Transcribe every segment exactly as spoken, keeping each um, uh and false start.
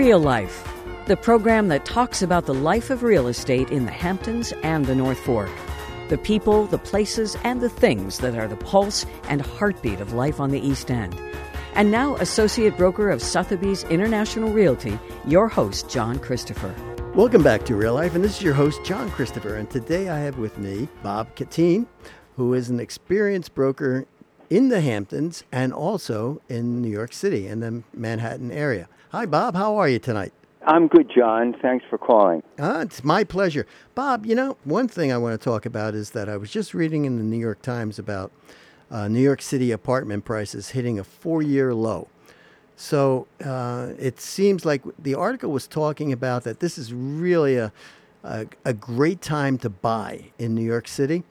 Real Life, the program that talks about the life of real estate in the Hamptons and the North Fork. The people, the places, and the things that are the pulse and heartbeat of life on the East End. And now, Associate Broker of Sotheby's International Realty, your host, John Christopher. Welcome back to Real Life, and this is your host, John Christopher. And today I have with me Bob Catine, who is an experienced broker in the Hamptons and also in New York City, in the Manhattan area. Hi, Bob. How are you tonight? I'm good, John. Thanks for calling. Uh, it's my pleasure. Bob, you know, one thing I want to talk about is that I was just reading in the New York Times about uh, New York City apartment prices hitting a four-year low. So uh, it seems like the article was talking about that this is really a, a, a great time to buy in New York City.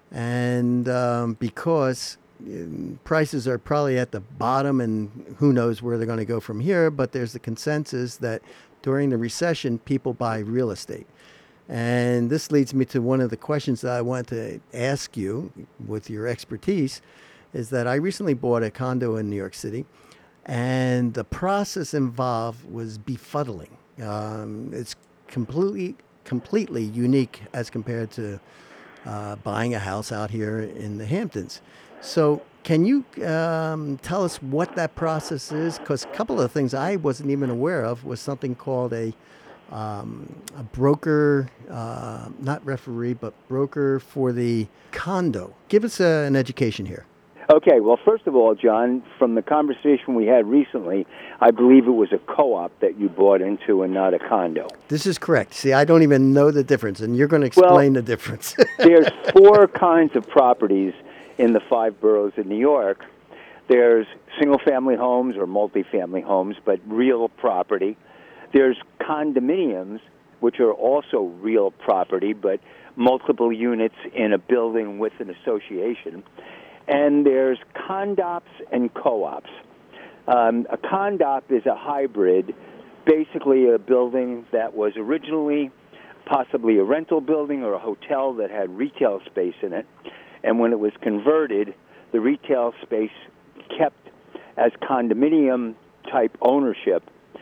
And um, because prices are probably at the bottom and who knows where they're going to go from here, but there's the consensus that during the recession, people buy real estate. And this leads me to one of the questions that I want to ask you with your expertise, is that I recently bought a condo in New York City, and the process involved was befuddling. Um, it's completely, completely unique as compared to uh, buying a house out here in the Hamptons. So can you um, tell us what that process is? Because a couple of things I wasn't even aware of was something called a, um, a broker, uh, not referee, but broker for the condo. Give us a, an education here. Okay, well, first of all, John, from the conversation we had recently, I believe it was a co-op that you bought into and not a condo. This is correct. See, I don't even know the difference, and you're going to explain well, the difference. There's four kinds of properties in the five boroughs of New York. There's single-family homes or multifamily homes, but real property. There's condominiums, which are also real property, but multiple units in a building with an association. And there's condops and co-ops. Um, a condop is a hybrid, basically a building that was originally possibly a rental building or a hotel that had retail space in it. And when it was converted, the retail space kept as condominium-type ownership,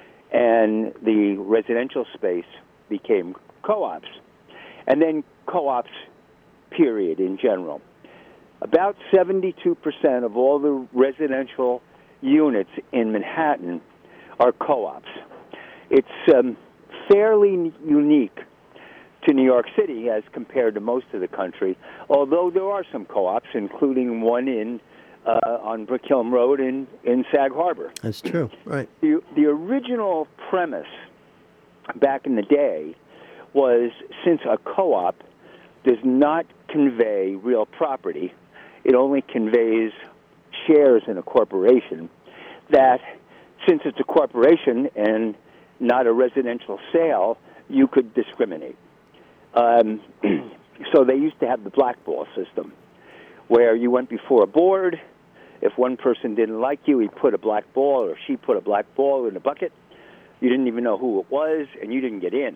and the residential space became co-ops. And then co-ops, period, in general. About seventy-two percent of all the residential units in Manhattan are co-ops. It's um, fairly unique to New York City as compared to most of the country, although there are some co-ops, including one in uh, on Brickhelm Road in, in Sag Harbor. That's true, right. The, the original premise back in the day was, since a co-op does not convey real property, it only conveys shares in a corporation, that since it's a corporation and not a residential sale, you could discriminate. Um, so they used to have the blackball system, where you went before a board. If one person didn't like you, he put a black ball, or she put a black ball in a bucket. You didn't even know who it was, and you didn't get in.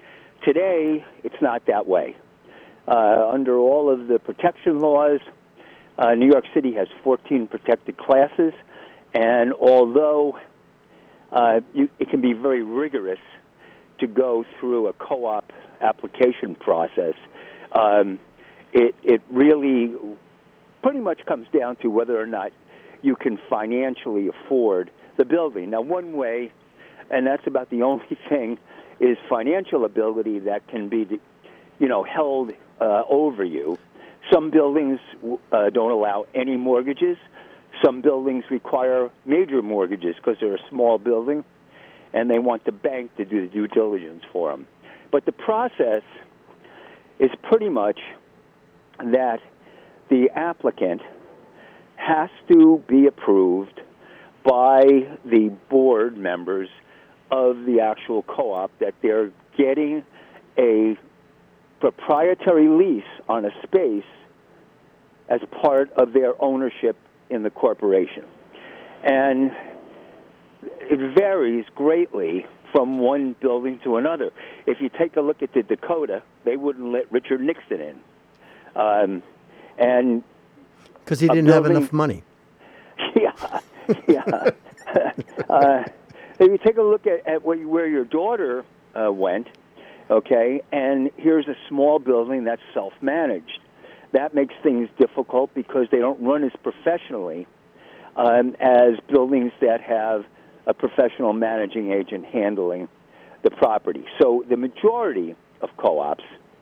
Today, it's not that way. Uh, under all of the protection laws, uh, New York City has fourteen protected classes, and although uh, you, it can be very rigorous to go through a co-op application process, um, it, it really pretty much comes down to whether or not you can financially afford the building. Now, one way, and that's about the only thing, is financial ability that can be, you know, held uh, over you. Some buildings uh, don't allow any mortgages. Some buildings require major mortgages because they're a small building, and they want the bank to do the due diligence for them. But the process is pretty much that the applicant has to be approved by the board members of the actual co-op that they're getting a proprietary lease on a space as part of their ownership in the corporation. And it varies greatly from one building to another. If you take a look at the Dakota, they wouldn't let Richard Nixon in. Um, and because he didn't building, have enough money. Yeah, yeah. uh, If you take a look at, at where, you, where your daughter uh, went, okay, and here's a small building that's self-managed. That makes things difficult because they don't run as professionally um, as buildings that have a professional managing agent handling the property. So the majority of co-ops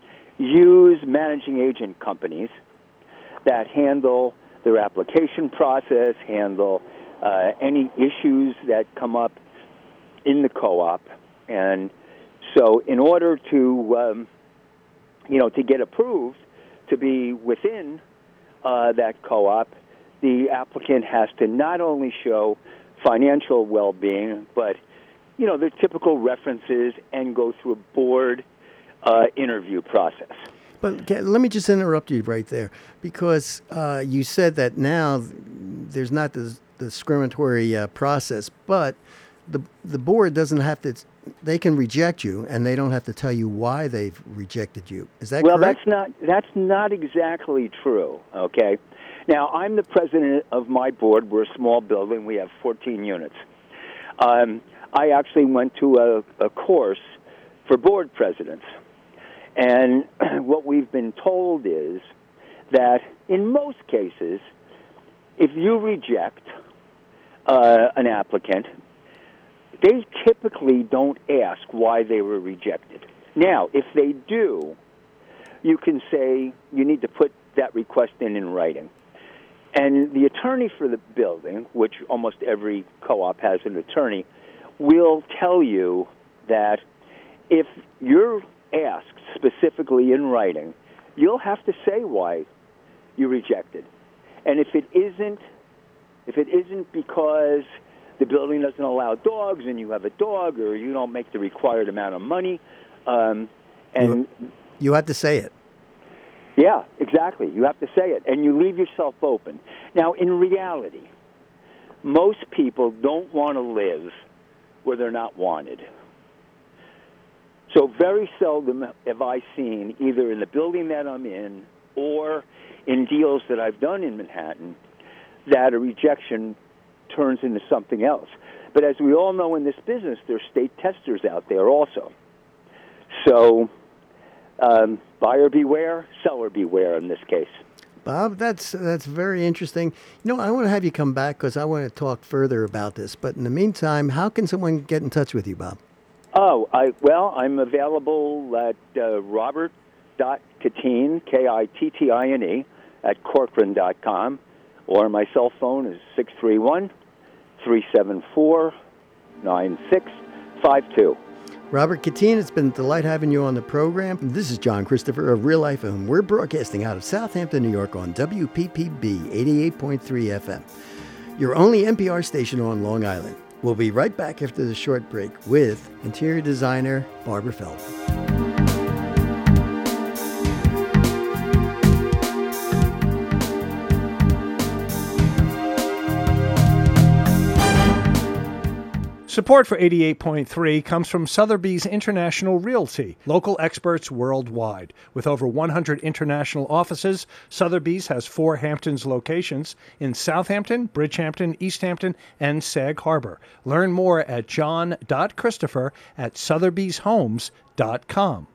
use managing agent companies that handle their application process, handle uh, any issues that come up in the co-op. And so in order to, um, you know, to get approved to be within uh, that co-op, the applicant has to not only show financial well-being, but, you know, their typical references and go through a board uh, interview process. But let me just interrupt you right there, because uh, you said that now there's not this discriminatory uh, process, but the the board doesn't have to. They can reject you, and they don't have to tell you why they've rejected you. Is that well, correct? Well, that's not that's not exactly true. Okay. Now, I'm the president of my board. We're a small building. We have fourteen units. Um, I actually went to a, a course for board presidents. And what we've been told is that in most cases, if you reject uh, an applicant, they typically don't ask why they were rejected. Now, if they do, you can say you need to put that request in in writing. And the attorney for the building, which almost every co-op has an attorney, will tell you that if you're asked specifically in writing, you'll have to say why you rejected. And if it isn't, if it isn't because the building doesn't allow dogs and you have a dog, or you don't make the required amount of money, um, and you, you have to say it. Yeah, exactly. You have to say it, and you leave yourself open. Now, in reality, most people don't want to live where they're not wanted. So very seldom have I seen, either in the building that I'm in or in deals that I've done in Manhattan, that a rejection turns into something else. But as we all know in this business, there's state testers out there also. So um, buyer beware, seller beware in this case. Bob, that's that's very interesting. You know, I want to have you come back because I want to talk further about this. But in the meantime, how can someone get in touch with you, Bob? Oh, I well, I'm available at uh, robert dot kittine, K I T T I N E, at corcoran dot com, or my cell phone is six three one, three seven four, nine six five two. Robert Kittine, it's been a delight having you on the program. This is John Christopher of Real Life, and we're broadcasting out of Southampton, New York on W P P B eighty-eight point three F M, your only N P R station on Long Island. We'll be right back after the short break with interior designer Barbara Feldman. Support for eighty-eight point three comes from Sotheby's International Realty, local experts worldwide. With over one hundred international offices, Sotheby's has four Hamptons locations in Southampton, Bridgehampton, East Hampton, and Sag Harbor. Learn more at john dot christopher at sotheby's homes dot com.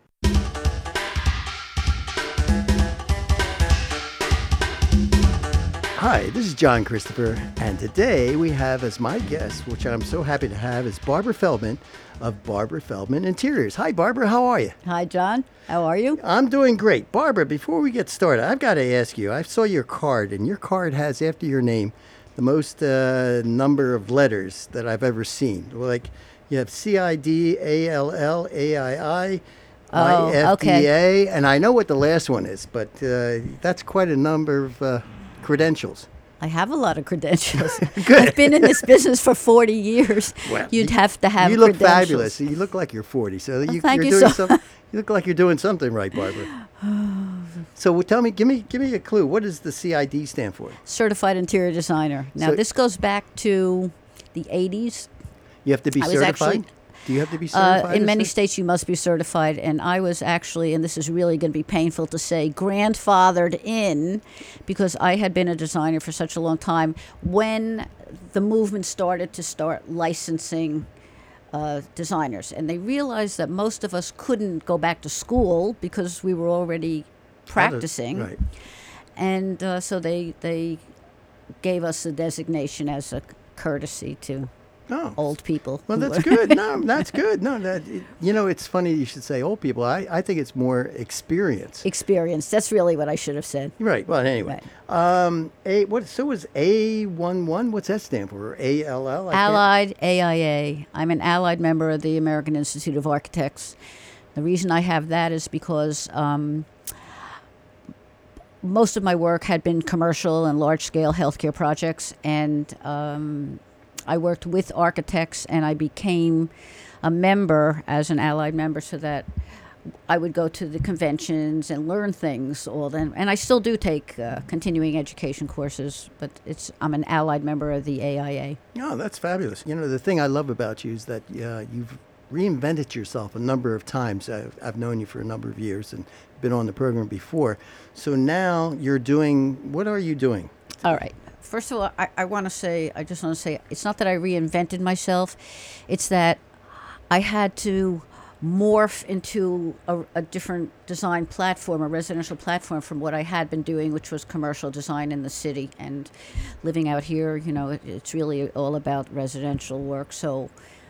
Hi, this is John Christopher, and today we have as my guest, which I'm so happy to have, is Barbara Feldman of Barbara Feldman Interiors. Hi, Barbara. How are you? Hi, John. How are you? I'm doing great. Barbara, before we get started, I've got to ask you, I saw your card, and your card has, after your name, the most uh, number of letters that I've ever seen. Like, you have C I D A L L A I I, Oh, I F D A, okay. and I know what the last one is, but uh, that's quite a number of uh, credentials. I have a lot of credentials. Good. I've been in this business for forty years. Well, You'd have to have You look credentials. fabulous. You look like you're forty. So you, thank you're you doing so some, you look like you're doing something right, Barbara. So well, tell me, give me, give me a clue. What does the C I D stand for? Certified interior designer. Now, So- this goes back to the eighties. You have to be I was certified. actually- Do you have to be certified? Uh, in as many a- states, you must be certified. And I was actually, and this is really going to be painful to say, grandfathered in because I had been a designer for such a long time when the movement started to start licensing uh, designers, and they realized that most of us couldn't go back to school because we were already practicing, Right. and uh, so they they gave us the designation as a courtesy to Oh. old people. Well, who that's were- good. No, that's good. No, that it- you know, it's funny you should say old people. I, I think it's more experience. Experience. That's really what I should have said. Right. Well, anyway. Um, a what? So was A one one? What's that stand for? A L L? I can't- Allied A I A. I'm an allied member of the American Institute of Architects. The reason I have that is because um, most of my work had been commercial and large-scale healthcare projects, and um, I worked with architects, and I became a member as an allied member so that I would go to the conventions and learn things all then. And I still do take uh, continuing education courses, but it's I'm an allied member of the A I A. Oh, that's fabulous. You know, the thing I love about you is that uh, you've reinvented yourself a number of times. I've, I've known you for a number of years and been on the program before. So now you're doing, what are you doing? All right. First of all, I, I want to say, I just want to say, it's not that I reinvented myself. It's that I had to morph into a, a different design platform, a residential platform from what I had been doing, which was commercial design in the city. And living out here, you know, it, it's really all about residential work. So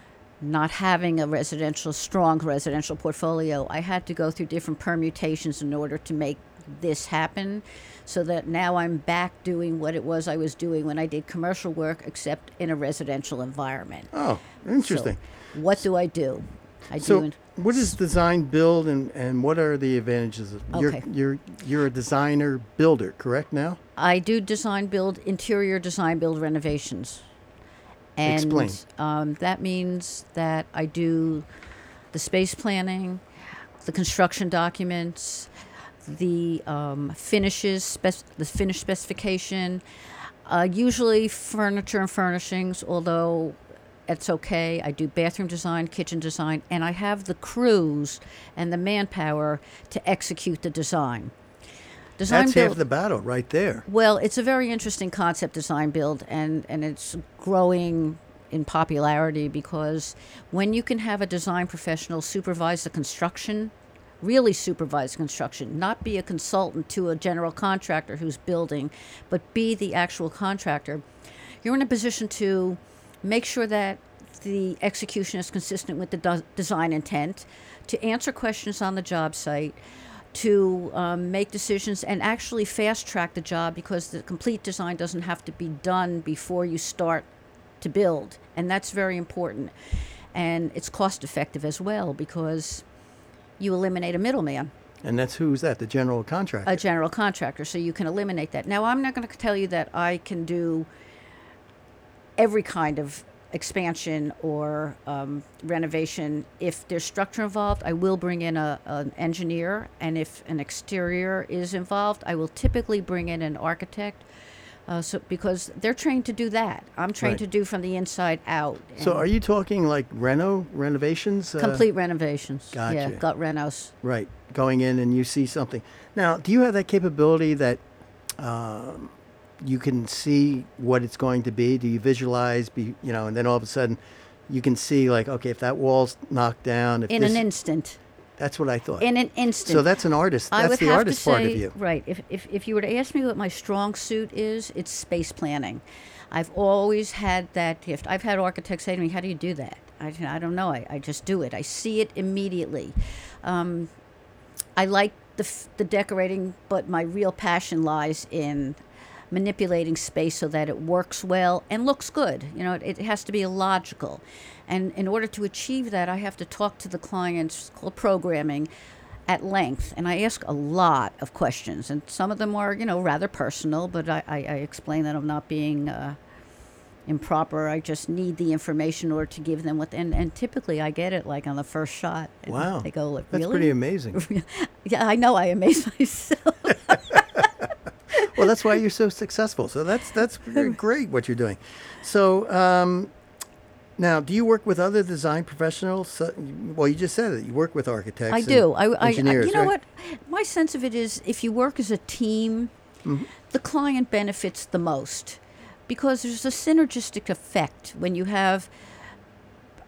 not having a residential, strong residential portfolio, I had to go through different permutations in order to make this happen, so that now I'm back doing what it was I was doing when I did commercial work, except in a residential environment. Oh, interesting. So what do I do? I So, do. what is design build, and, and what are the advantages of Okay. you're, you're you're a designer builder, correct now? I do design build, interior design build renovations. And Explain. Um, that means that I do the space planning, the construction documents, the um, finishes, spec- the finish specification, uh, usually furniture and furnishings, although it's okay. I do bathroom design, kitchen design, and I have the crews and the manpower to execute the design. Design That's build, half the battle right there. well, it's a very interesting concept, design build, and, and it's growing in popularity because when you can have a design professional supervise the construction, really supervise construction, not be a consultant to a general contractor who's building, but be the actual contractor, you're in a position to make sure that the execution is consistent with the do- design intent, to answer questions on the job site, to um, make decisions and actually fast track the job because the complete design doesn't have to be done before you start to build. And that's very important. And it's cost effective as well because you eliminate a middleman, And that's who's that? The general contractor. a general contractor. So you can eliminate that. Now, I'm not going to tell you that I can do every kind of expansion or um, renovation. If there's structure involved, I will bring in a, an engineer, and if an exterior is involved, I will typically bring in an architect, uh, so because they're trained to do that. I'm trained Right. to do from the inside out. So and are you talking like reno renovations? Uh, complete renovations? Gotcha. Yeah, gut renos. Right. Going in and you see something. Now, do you have that capability that um, you can see what it's going to be? Do you visualize, be, you know, and then all of a sudden you can see like, okay, if that wall's knocked down, if In this, an instant. that's what I thought. In an instant. So that's an artist. I That's would the have artist to part say, of you. Right. If, if, if you were to ask me what my strong suit is, it's space planning. I've always had that gift. I've had architects say to me, how do you do that? I, I don't know. I, I just do it. I see it immediately. Um, I like the, f- the decorating, but my real passion lies in manipulating space so that it works well and looks good. You know, it, it has to be logical. And in order to achieve that, I have to talk to the clients, it's called programming, at length. And I ask a lot of questions. And some of them are, you know, rather personal, but I, I, I explain that I'm not being uh, improper. I just need the information in order to give them what, and, and typically I get it like on the first shot. And Wow. They go, like, That's really? pretty amazing. Yeah, I know. I amaze myself. Well, that's why you're so successful. So that's that's great what you're doing. So um, now, do you work with other design professionals? So, well, you just said it. You work with architects. I and do. I, I, I, engineers, you know right? what? My sense of it is, if you work as a team, Mm-hmm. the client benefits the most because there's a synergistic effect when you have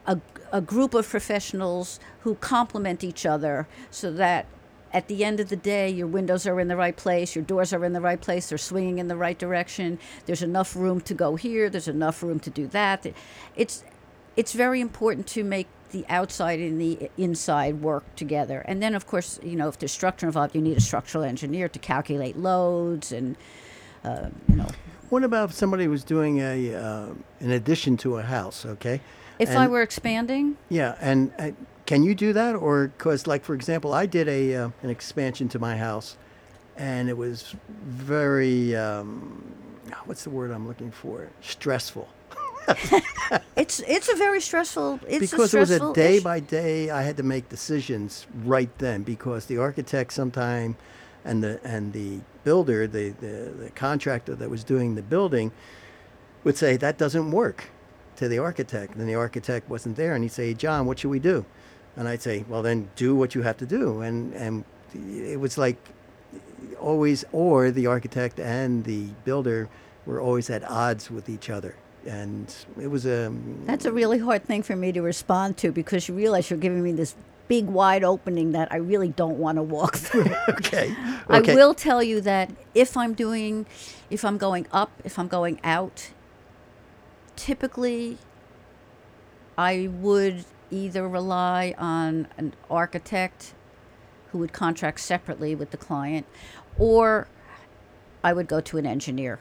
a, a group of professionals who complement each other so that at the end of the day, your windows are in the right place, your doors are in the right place, they're swinging in the right direction, there's enough room to go here, there's enough room to do that. It's, it's very important to make the outside and the inside work together. And then, of course, you know, if there's structure involved, you need a structural engineer to calculate loads and, uh, you know. What about if somebody was doing a uh, an addition to a house, okay? If and, I were expanding? Yeah, and uh, can you do that? Or, because, like, for example, I did a uh, an expansion to my house, and it was very, um, what's the word I'm looking for? Stressful. it's it's a very stressful, it's because a it was stressful a day issue. by day, I had to make decisions right then, because the architect sometime and the and the builder, the, the, the contractor that was doing the building would say, that doesn't work, to the architect. And the architect wasn't there, and he'd say, John, what should we do? And I'd say, well, then do what you have to do. And, and it was like always, or the architect and the builder were always at odds with each other. And it was a... That's a really hard thing for me to respond to, because you realize you're giving me this big wide opening that I really don't want to walk through. okay. I okay. will tell you that if I'm doing, if I'm going up, if I'm going out, typically I would either rely on an architect who would contract separately with the client, or I would go to an engineer.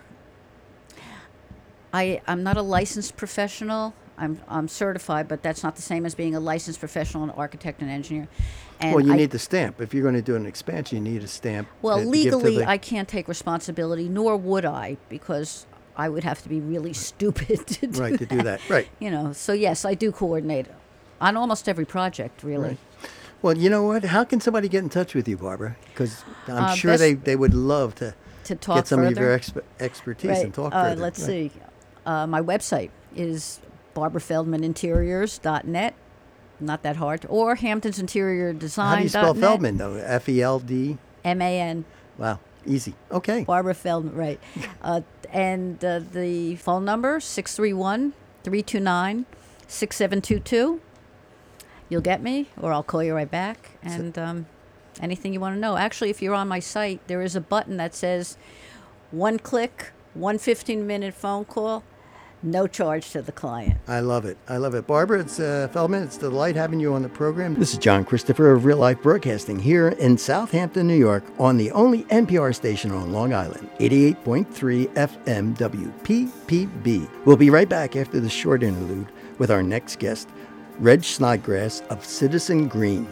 I, I'm not a licensed professional. I'm I'm certified, but that's not the same as being a licensed professional, an architect, and engineer. And well, you I, need the stamp. If you're going to do an expansion, you need a stamp. Well, to, to legally, the... I can't take responsibility, nor would I, because I would have to be really stupid to do right, that. to do that. Right. You know, so yes, I do coordinate on almost every project, really. Right. Well, you know what? How can somebody get in touch with you, Barbara? Because I'm Uh, sure best- they, they would love to, To talk get some further. of your exp- expertise Right. and talk uh, further. Let's Right. see. Uh, my website is barbara feldman interiors dot net. Not that hard. Or hamptons interior design. How do you spell Feldman, though? F E L D? M A N. Wow. Easy. Okay. Barbara Feldman, right. uh, and uh, the phone number, six three one, three two nine, six seven two two. You'll get me, or I'll call you right back. And um, anything you want to know. Actually, if you're on my site, there is a button that says one click, one fifteen-minute phone call, no charge to the client. I love it. I love it. Barbara, it's uh, Feldman. It's a delight having you on the program. This is John Christopher of Real Life Broadcasting here in Southampton, New York, on the only N P R station on Long Island, eighty-eight point three F M W P P B. We'll be right back after the short interlude with our next guest, Reg Snodgrass of Citizen Green.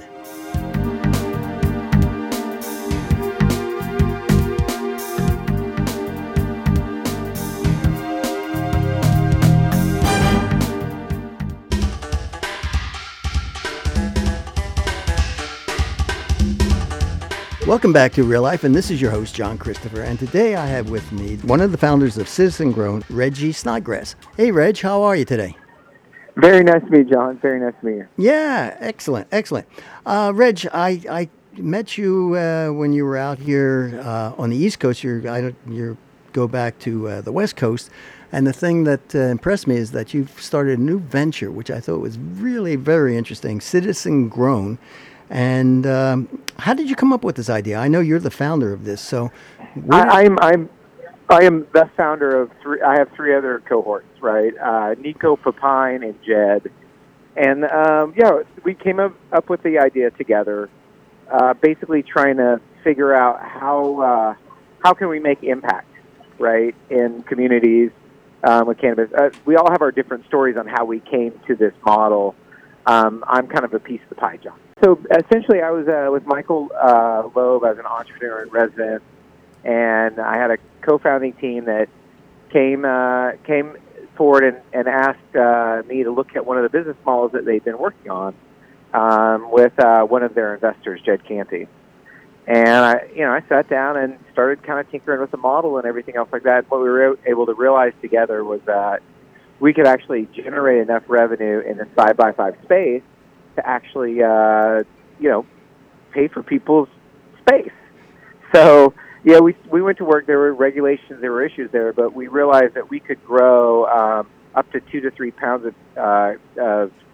Welcome back to Real Life, and this is your host, John Christopher. And today I have with me one of the founders of Citizen Grown, Reggie Snodgrass. Hey, Reg, how are you today? Very nice to meet you, John. Very nice to meet you. Yeah, excellent, excellent. Uh, Reg, I, I met you uh, when you were out here uh, on the East Coast. You're, I don't, you go back to uh, the West Coast. And the thing that uh, impressed me is that you've started a new venture, which I thought was really very interesting, Citizen Grown. And um, how did you come up with this idea? I know you're the founder of this, so where I, I'm I'm I am the founder of three. I have three other cohorts, right? Uh, Nico, Papine, and Jed. And um, yeah, we came up, up with the idea together, uh, basically trying to figure out how uh, how can we make impact, right, in communities um, with cannabis. Uh, we all have our different stories on how we came to this model. Um, I'm kind of a piece of the pie, John. So essentially, I was uh, with Michael uh, Loeb as an entrepreneur in residence, and I had a co-founding team that came uh, came forward and, and asked uh, me to look at one of the business models that they've been working on um, with uh, one of their investors, Jed Canty. And I, you know, I sat down and started kind of tinkering with the model and everything else like that. What we were able to realize together was that we could actually generate enough revenue in the side-by-side space to actually, uh, you know, pay for people's space. So, yeah, we we went to work. There were regulations, there were issues there, but we realized that we could grow um, up to two to three pounds of, uh, of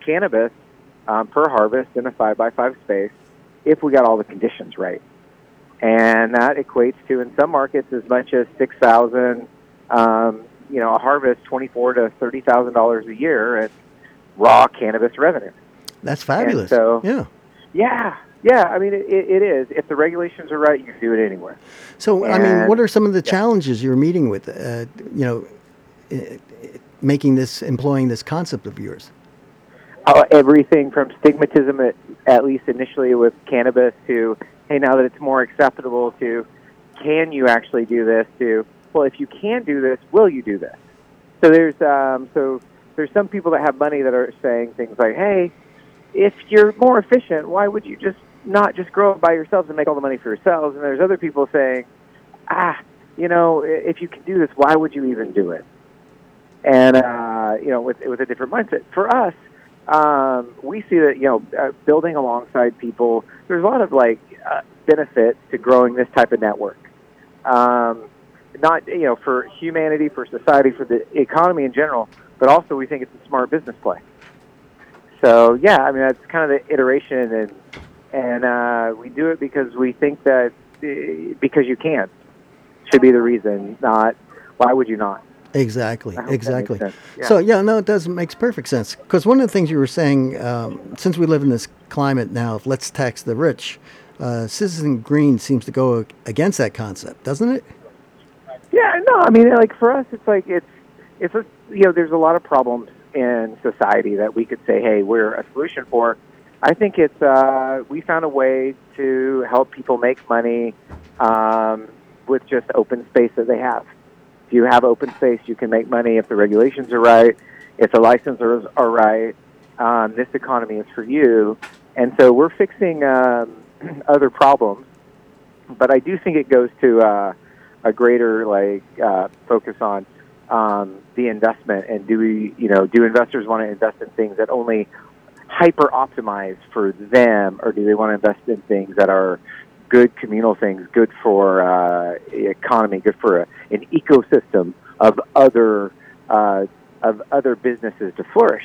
cannabis um, per harvest in a five by five space if we got all the conditions right. And that equates to, in some markets, as much as six thousand, um, you know, a harvest, twenty-four to thirty thousand dollars a year in raw cannabis revenue. That's fabulous. And so, yeah, yeah, yeah. I mean, it, it is. If the regulations are right, you can do it anywhere. So, and, I mean, what are some of the yeah. challenges you're meeting with? Uh, you know, uh, making this, employing this concept of yours. Uh, everything from stigmatism, at, at least initially with cannabis, to hey, now that it's more acceptable, to can you actually do this? To well, if you can do this, will you do this? So there's um, so there's some people that have money that are saying things like, hey, if you're more efficient, why would you just not just grow it by yourselves and make all the money for yourselves? And there's other people saying, ah, you know, if you can do this, why would you even do it? And uh, you know, with with a different mindset. For us, um, we see that, you know, uh, building alongside people, there's a lot of like uh, benefits to growing this type of network. Um, not, you know, for humanity, for society, for the economy in general, but also we think it's a smart business play. So yeah, I mean, that's kind of the iteration, and and uh, we do it because we think that uh, because you can should be the reason, not why would you not? Exactly, exactly. Yeah. So, yeah, no, it does makes perfect sense. Because one of the things you were saying, um, since we live in this climate now of let's tax the rich, uh, Citizen Green seems to go against that concept, doesn't it? Yeah, no, I mean, like for us, it's like it's it's a, you know, there's a lot of problems in society that we could say, hey, we're a solution for. I think it's uh, we found a way to help people make money um, with just open space that they have. If you have open space, you can make money if the regulations are right, if the licenses are right. Um, this economy is for you. And so we're fixing um, other problems. But I do think it goes to uh, a greater like uh, focus on um, the investment. And do we, you know, do investors want to invest in things that only hyper optimize for them, or do they want to invest in things that are good communal things, good for uh, the economy, good for a, an ecosystem of other uh, of other businesses to flourish?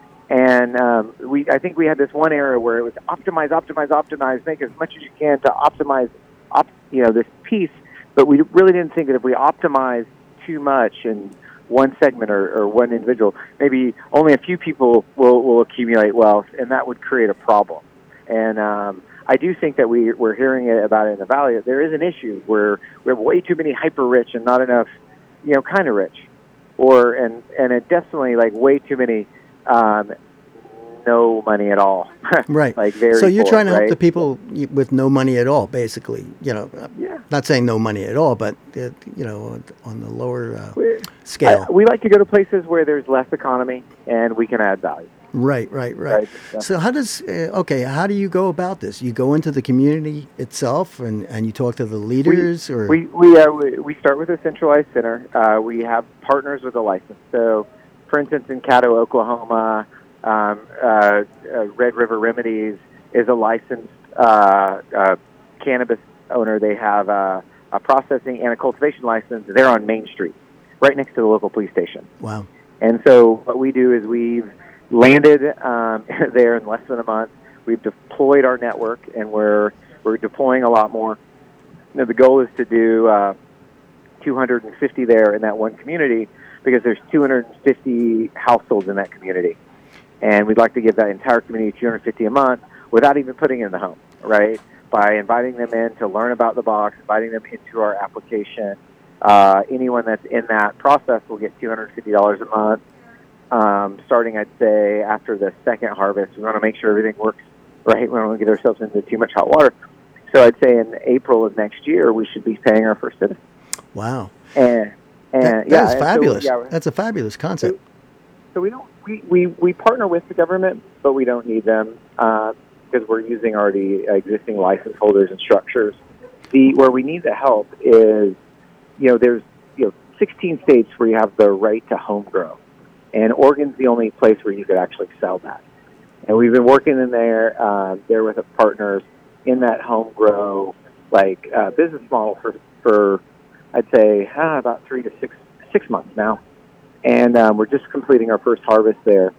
And um, we, I think we had this one era where it was optimize, optimize, optimize, make as much as you can to optimize, op, you know, this piece. But we really didn't think that if we optimize too much in one segment or, or one individual, maybe only a few people will, will accumulate wealth, and that would create a problem. And um, I do think that we, we're hearing it about it in the Valley. There is an issue where we have way too many hyper-rich and not enough, you know, kind of rich. Or, and, and it definitely, like, way too many um, no money at all. Right. Like very so you're poor, trying to right? help the people with no money at all, basically. You know, Yeah. not saying no money at all, but, uh, you know, on the lower uh, We- scale. I, we like to go to places where there's less economy and we can add value. Right, right, right. Right, yeah. So how does, uh, okay, how do you go about this? You go into the community itself and, and you talk to the leaders? We, or we, we, uh, we, we start with a centralized center. Uh, we have partners with a license. So, for instance, in Caddo, Oklahoma, um, uh, uh, Red River Remedies is a licensed uh, uh, cannabis owner. They have uh, a processing and a cultivation license. They're on Main Street, right next to the local police station. Wow. And so what we do is we've landed um, there in less than a month. We've deployed our network, and we're we're deploying a lot more. You know, the goal is to do uh, two hundred fifty there in that one community, because there's two hundred fifty households in that community, and we'd like to give that entire community two hundred fifty a month without even putting it in the home, right? By inviting them in to learn about the box, inviting them into our application. Uh, anyone that's in that process will get two hundred fifty dollars a month. Um, starting, I'd say, after the second harvest. We want to make sure everything works right. We don't want to get ourselves into too much hot water. So I'd say in April of next year, we should be paying our first citizen. Wow. And, and That, yeah, that is and fabulous. So, yeah, That's a fabulous concept. so we don't we, we, we partner with the government, but we don't need them uh, because we're using already existing license holders and structures. The where we need the help is, you know, there's you know sixteen states where you have the right to home grow. And Oregon's the only place where you could actually sell that. And we've been working in there, uh, there with the partners in that home grow, like uh, business model for, for I'd say, ah, about three to six six months now. And um, we're just completing our first harvest there.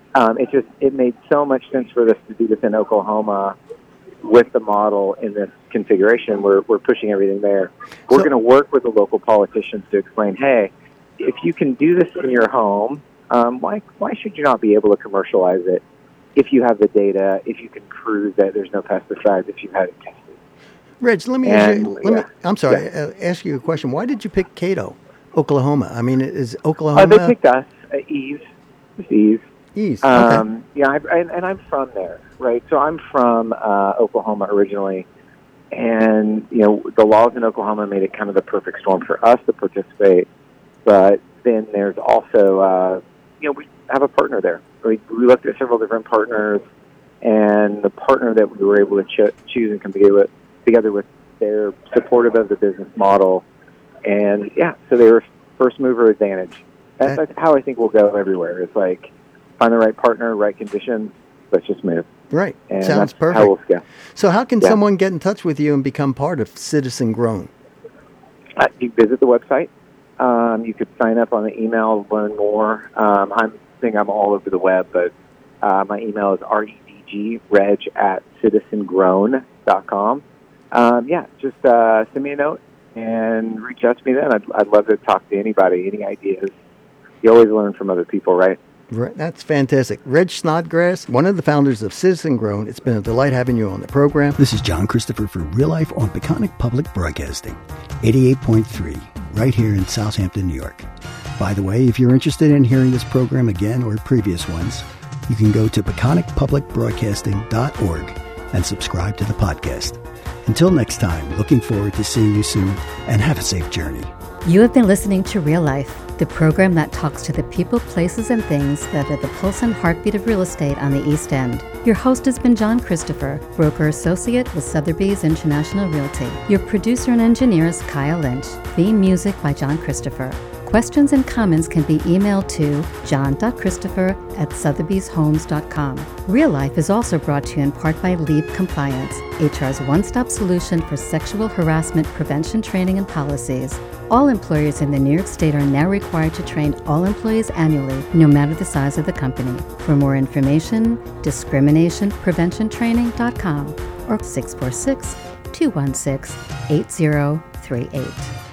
um, it just it made so much sense for us to do this in Oklahoma with the model in this configuration. We're we're pushing everything there. We're So- going to work with the local politicians to explain, hey, if you can do this in your home, um, why why should you not be able to commercialize it if you have the data, if you can prove that there's no pesticides, if you've had it tested? Reg, let me And, ask you, let me, yeah. I'm sorry, Yeah. uh, ask you a question. Why did you pick Cato, Oklahoma? I mean, is Uh, Oklahoma they picked us, uh, Ease. It's Ease. East? Um, Okay. Yeah, I, and, and I'm from there, right? So I'm from uh, Oklahoma originally, and you know the laws in Oklahoma made it kind of the perfect storm for us to participate. But then there's also, uh, you know, we have a partner there. We, we looked at several different partners, and the partner that we were able to cho- choose and come together with, together with, they're supportive of the business model, and yeah, so they were first mover advantage. That's, That- that's how I think we'll go everywhere. It's like find the right partner, right conditions. Let's just move. Right. And Sounds that's perfect. How we'll scale. So how can Yeah. someone get in touch with you and become part of Citizen Grown? Uh, you visit the website. Um, you could sign up on the email, learn more. Um, I'm, I think I'm all over the web, but uh, my email is redg, reg, at citizen grown dot com. Um, yeah, just uh, send me a note and reach out to me then. I'd, I'd love to talk to anybody, any ideas. You always learn from other people, right? Right, that's fantastic. Reg Snodgrass, one of the founders of Citizen Grown. It's been a delight having you on the program. This is John Christopher for Real Life on Peconic Public Broadcasting, eighty-eight point three, right here in Southampton, New York. By the way, if you're interested in hearing this program again or previous ones, you can go to peconic public broadcasting dot org and subscribe to the podcast. Until next time, looking forward to seeing you soon, and have a safe journey. You have been listening to Real Life, the program that talks to the people, places, and things that are the pulse and heartbeat of real estate on the East End. Your host has been John Christopher, broker associate with Sotheby's International Realty. Your producer and engineer is Kyle Lynch. Theme music by John Christopher. Questions and comments can be emailed to john dot christopher at sotheby's homes dot com. Real Life is also brought to you in part by Leap Compliance, H R's one-stop solution for sexual harassment prevention training and policies. All employers in the New York State are now required to train all employees annually, no matter the size of the company. For more information, discrimination prevention training dot com or six four six, two one six, eight zero three eight.